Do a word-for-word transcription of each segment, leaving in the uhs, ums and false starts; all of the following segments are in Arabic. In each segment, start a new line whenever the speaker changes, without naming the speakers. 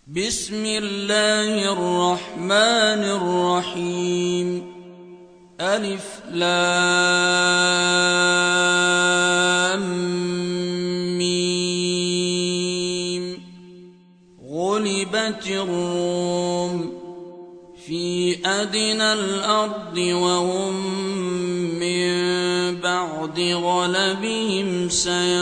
بسم الله الرحمن الرحيم. ألف لام ميم. غلبت الروم في أدنى الأرض وهم من بعد غلبهم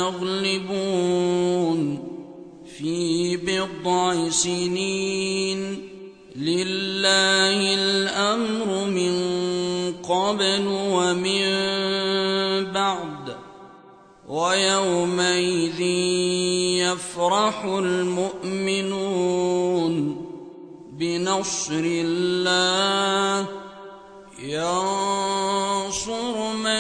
سيغلبون في بضع سنين. لله الأمر من قبل ومن بعد، ويومئذ يفرح المؤمنون بنصر الله ينصر من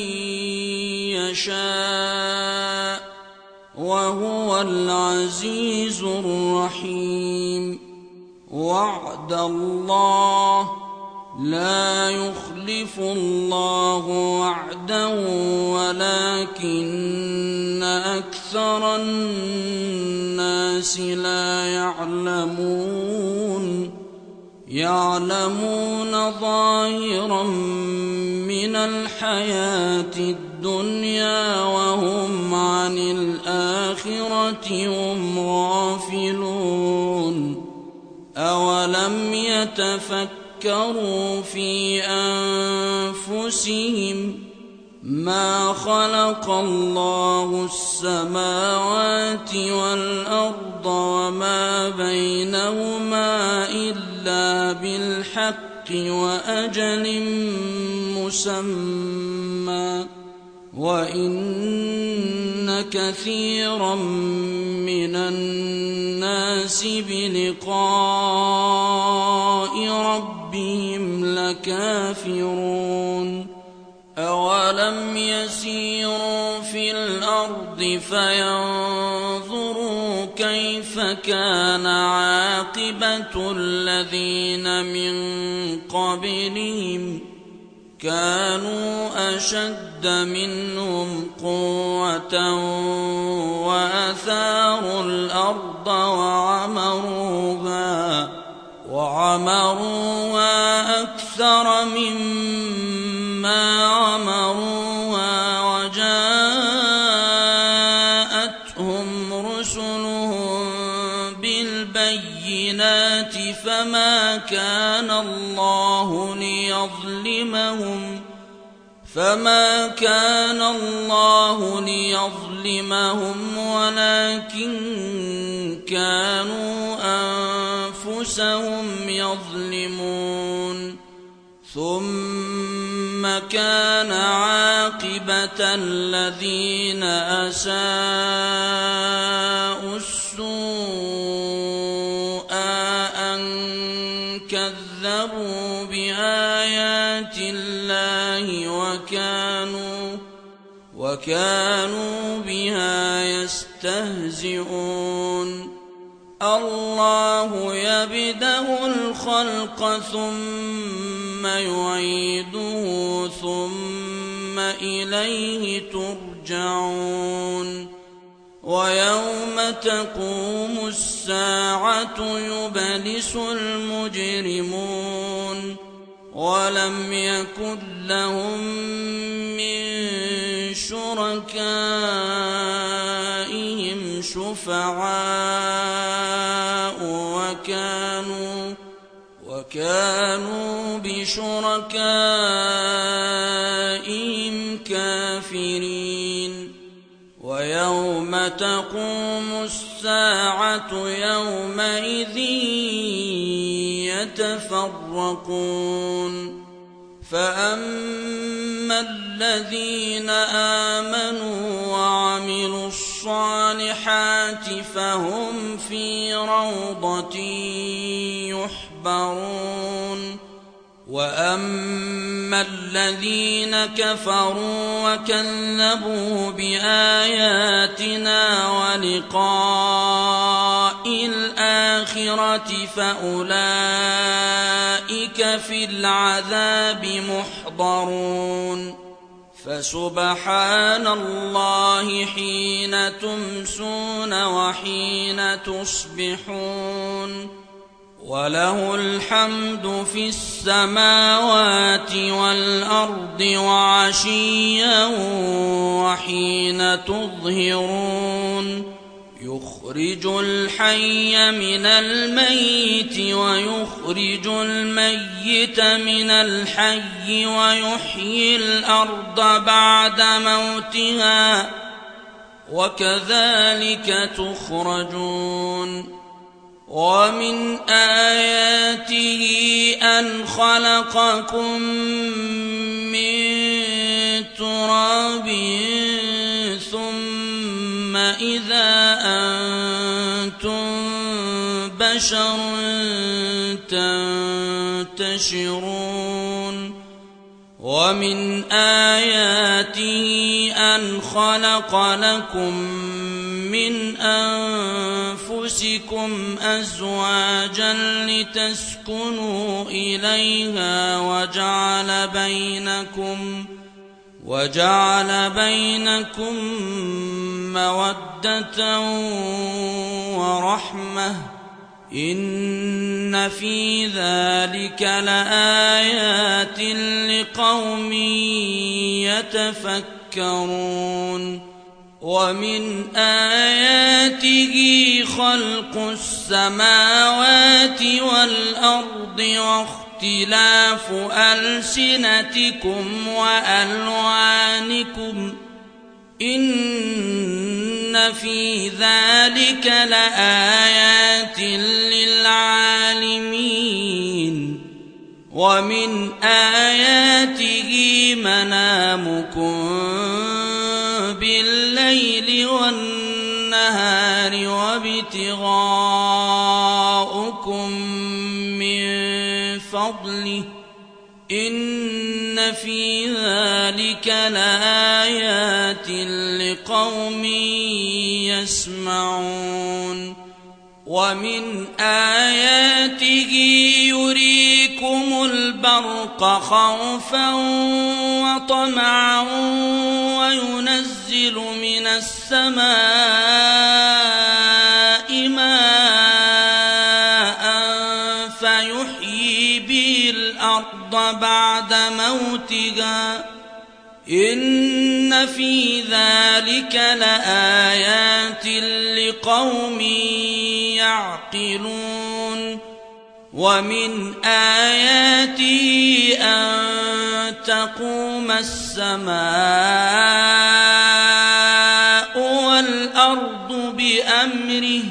يشاء وهو العزيز الرحيم. وعد الله لا يخلف الله وعده ولكن أكثر الناس لا يعلمون. يعلمون ظاهرا من الحياة الدنيا وهم عن الآخرة هم غافلون. أولم يتفكروا في أنفسهم ما خلق الله السماوات والأرض وما بينهما إلا بالحق وأجل مسمى، وإن كثيرا من الناس بلقاء ربهم لكافرون. أولم يسيروا في الأرض فينظروا كيف كان عاقبة الذين من قبلهم كانوا أشد منهم قوة وأثاروا الأرض وعمروها وعمروها أكثر مما عمروها وجاءتهم رسلهم بالبينات فما كان الله ليظلمهم فما كان الله ليظلمهم ولكن كانوا أنفسهم يظلمون. ثم كان عاقبة الذين أساءوا السوء أن كذبوا بآيات الله وكانوا وكانوا بها يستهزئون. الله يبدأ الخلق ثم يعيده ثم إليه ترجعون. ويوم تقوم الساعة يبلس المجرمون ولم يكن لهم من شركائهم شفعاء وكانوا وكانوا بشركائهم كافرين. ويوم تقوم الساعة يومئذ يتفرقون. فأما الذين آمنوا وعملوا الصالحات فهم في روضة يحبرون. وأما الذين كفروا وكذبوا بآياتنا ولقاء الآخرة فأولئك في العذاب محضرون. فسبحان الله حين تمسون وحين تصبحون وله الحمد في السماوات والأرض وعشيا وحين تظهرون يخرج الحي من الميت ويخرج الميت من الحي ويحيي الأرض بعد موتها وكذلك تخرجون ومن آياته أن خلقكم من تراب ثم إذا أنتم بشر تنتشرون ومن آياته أن خلق لكم من أنفسكم أزواجا لتسكنوا إليها وجعل بينكم وجعل بينكم مودة ورحمة إن في ذلك لآيات لقوم يتفكرون ومن آياته خلق السماوات والأرض واختلاف ألسنتكم وألوانكم إن في ذلك لآيات للعالمين ومن آياته منامكم بالليل والنهار وابتغاؤكم من فضله إن في ذلك لآيات لقوم يسمعون ومن آياته يريكم البرق خوفا وطمعا وينزل من السماء ماء فيحيي به الأرض بعد موتها إن في ذلك لآيات لقوم يعقلون ومن آياته أن تقوم السماء والأرض بأمره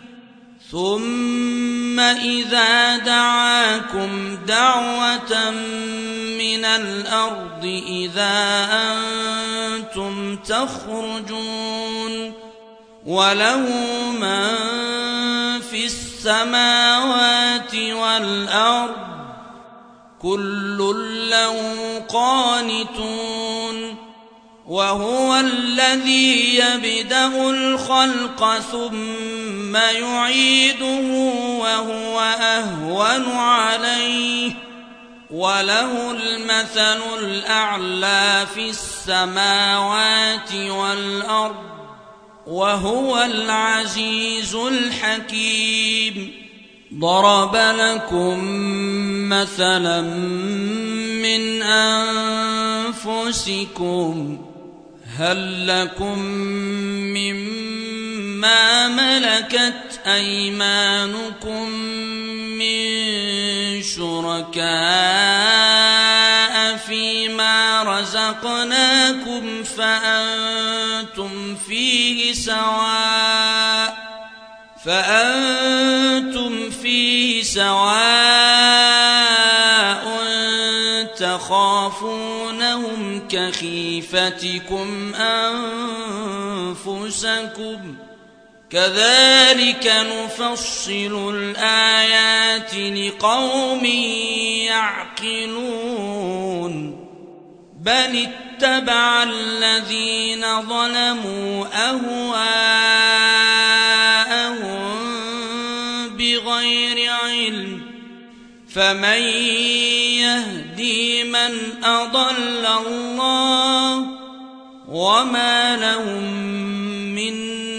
ثم إذا دعاكم دعوة من الأرض إذا أنتم تخرجون وله من في السماوات والأرض كل له قانتون وهو الذي يبدأ الخلق ثم يعيده وهو أهون عليه وله المثل الأعلى في السماوات والأرض وهو العزيز الحكيم ضرب لكم مثلا من أنفسكم هل لكم مما ملكت أيمانكم من شركاء فيما رزقناكم فأنتم فيه سواء فأنتم فيه سواء تخافونهم كخيفتكم أنفسكم كذلك نفصل الآيات لقوم يعقلون بل اتبع الذين ظلموا أهواءهم بغير علم فمن يهدي من أضل الله وما لهم من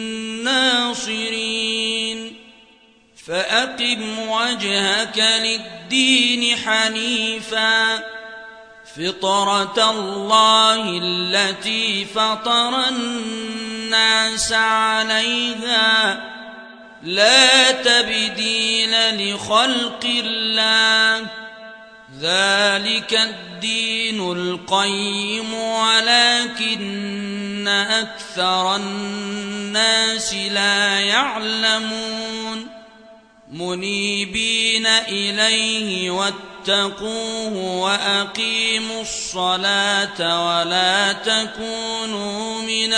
ناصرين فأقم وجهك للدين حنيفا فطرة الله التي فطر الناس عليها لا تبديل لخلق الله ذلك الدين القيم ولكن أكثر الناس لا يعلمون منيبين إليه واتقوه وأقيموا الصلاة ولا تكونوا من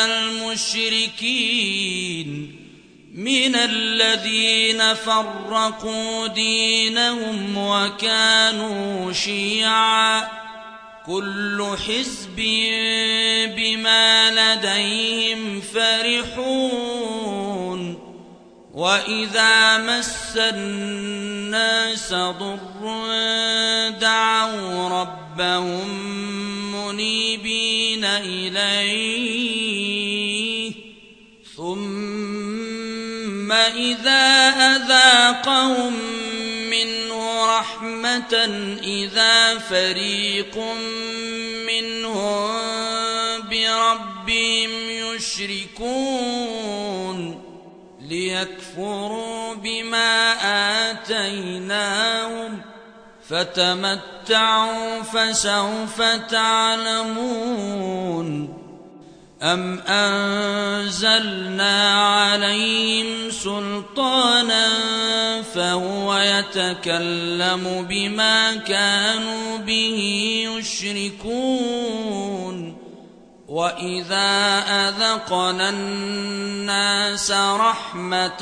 المشركين من الذين فرقوا دينهم وكانوا شيعا كل حزب بما لديهم فرحون وإذا مس الناس ضر دعوا ربهم منيبين إليه ثم إذا أذاقهم منه رحمة إذا فريق منهم بربهم يشركون ليكفروا بما آتيناهم فتمتعوا فسوف تعلمون أم أنزلنا عليهم سلطانا فهو يتكلم بما كانوا به يشركون وإذا أذقنا الناس رحمة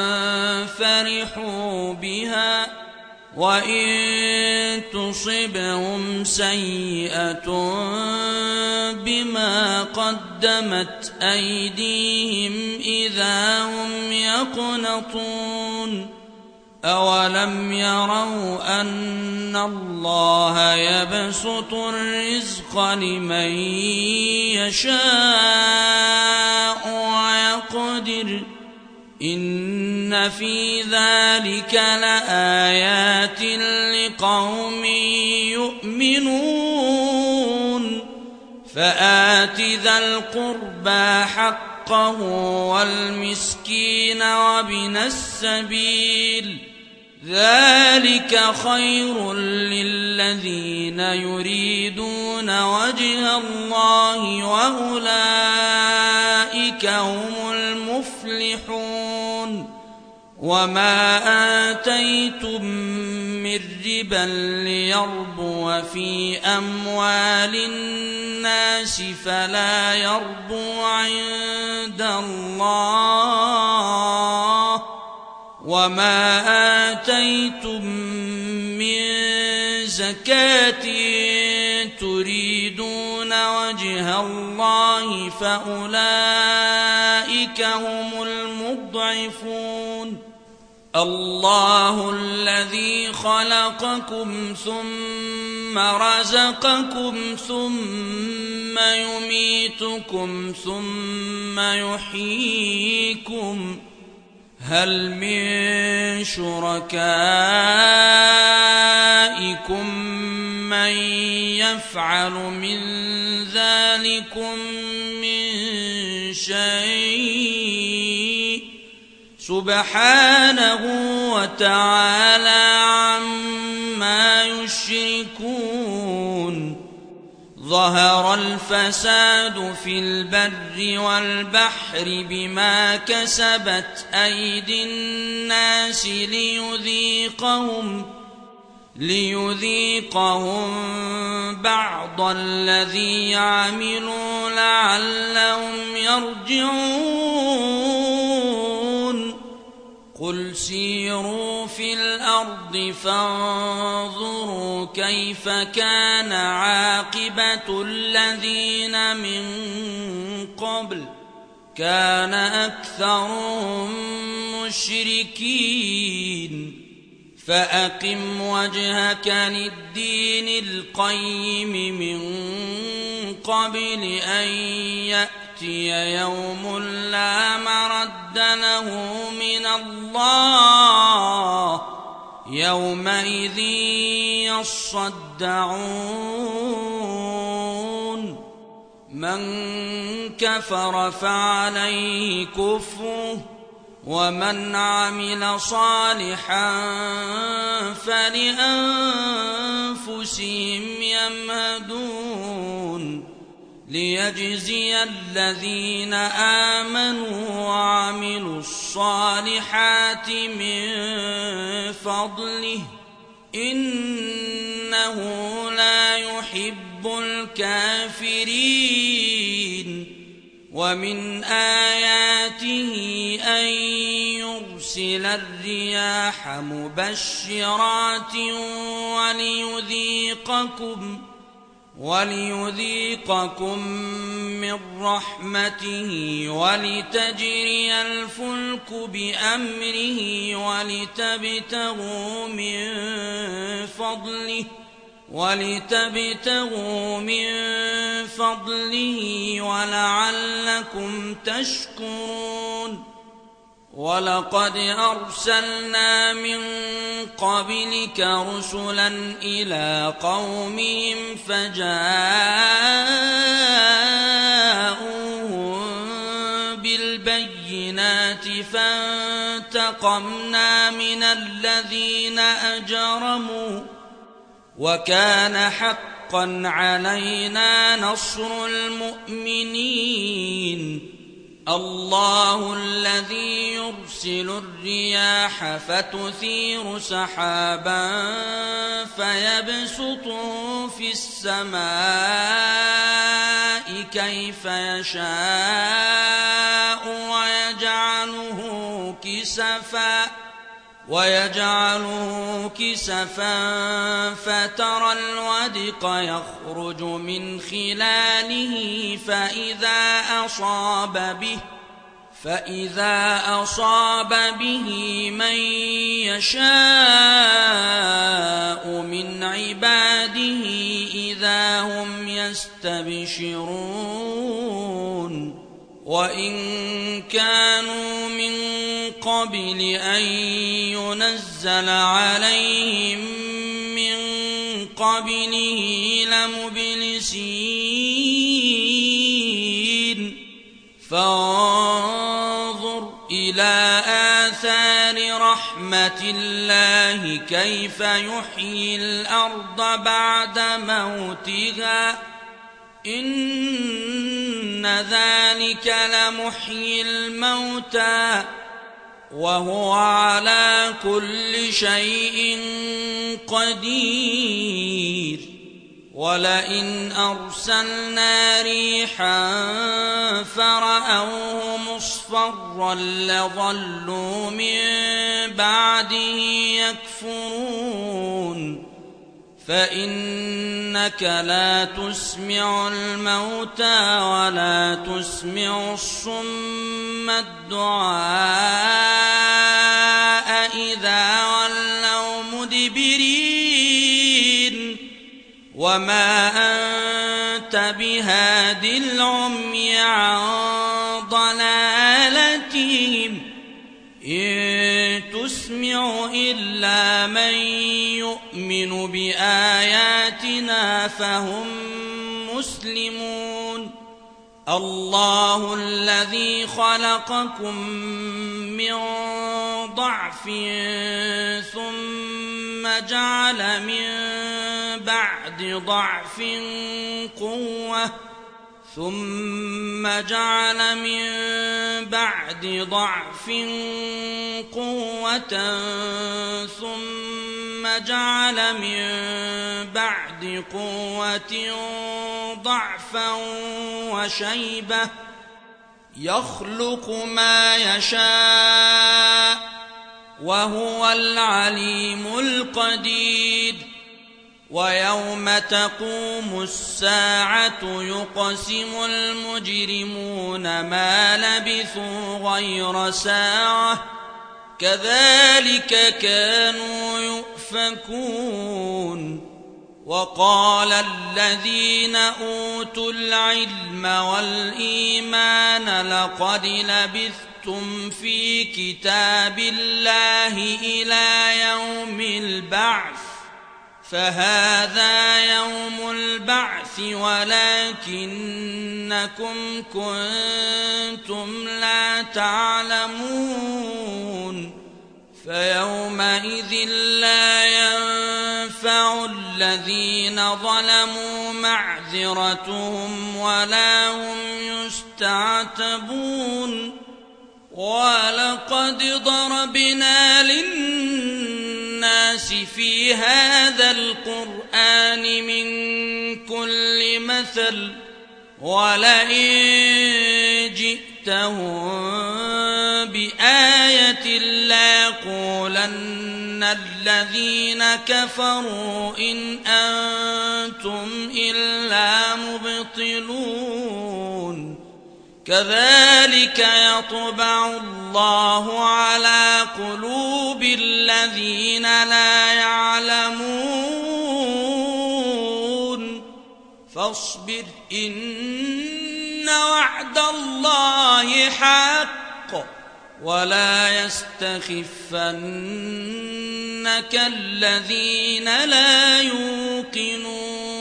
فرحوا بها وإن تصبهم سيئة بما قدمت أيديهم إذا هم يقنطون أولم يروا أن الله يبسط الرزق لمن يشاء ويقدر إن في ذلك لآيات لقوم يؤمنون فآت ذا القربى حقه والمسكين وابن السبيل ذلك خير للذين يريدون وجه الله وأولئك هم المفلحون وما آتيتم من ربا ليربو في أموال الناس فلا يربو عند الله وما آتيتم من زكاة تريدون وجه الله فأولئك هم المضعفون الله الذي خلقكم ثم رزقكم ثم يميتكم ثم يحييكم هل من شركائكم من يفعل من ذلكم من شيء سبحانه وتعالى عما يشركون ظهر الفساد في البر والبحر بما كسبت أيدي الناس ليذيقهم ليذيقهم بعض الذي عملوا لعلهم يرجعون قل سيروا في الأرض فانظروا كيف كان عاقبة الذين من قبل كان أكثرهم مشركين فأقم وجهك للدين القيم من قبل أن يأتي يوم لا مرد له من الله يومئذ يصدعون من كفر فعليه كفره ومن عمل صالحا فلأنفسهم يمهدون ليجزي الذين آمنوا وعملوا الصالحات من فضله إنه لا يحب الكافرين ومن آياته أن يرسل الرياح مبشرات وليذيقكم وليذيقكم من رحمته ولتجري الفلك بأمره ولتبتغوا من فضله ولتبتغوا من فضله ولعلكم تشكرون ولقد أرسلنا من قبلك رسلا إلى قومهم فجاءوهم بالبينات فانتقمنا من الذين أجرموا وكان حقا علينا نصر المؤمنين الله الذي يرسل الرياح فتثير سحابا فيبسطه في السماء كيف يشاء ويجعله كسفا ويجعله كسفا فترى الودق يخرج من خلاله فإذا أصاب به فإذا أصاب به من يشاء من عباده إذا هم يستبشرون وإن كانوا من قبل أن ينزل عليهم من قبله لمبلسين فانظر إلى آثار رحمة الله كيف يحيي الأرض بعد موتها إن ذلك لمحيي الموتى وهو على كل شيء قدير ولئن أرسلنا ريحا فرأوه مصفرا لظلوا من بعده يكفرون فإنك لا تسمع الموتى ولا تسمع الصم الدعاء إذا ولوا مدبرين وما أنت بهاد العمي عن ضلالتهم إن تسمع إلا من يؤمن بآياتنا فهم مسلمون الله الذي خلقكم من ضعف ثم جعل من بعد ضعف قوة ثم جعل من بعد ضعف قوة ثم جعل من بعد قوة ضعفا وشيبة يخلق ما يشاء وهو العليم القدير ويوم تقوم الساعة يقسم المجرمون ما لبثوا غير ساعة كذلك كانوا يؤفكون وقال الذين أوتوا العلم والإيمان لقد لبثتم في كتاب الله إلى يوم البعث فهذا يوم البعث ولكنكم كنتم لا تعلمون فيومئذ لا ينفع الذين ظلموا معذرتهم ولا هم يستعتبون ولقد ضربنا للناس في هذا القرآن من كل مثل ولئن جئتهم بآية ليقولن الذين كفروا إن أنتم إلا مبطلون كذلك يطبع الله على قلوب الذين لا يعلمون فاصبر إن وعد الله حق ولا يستخفنك الذين لا يوقنون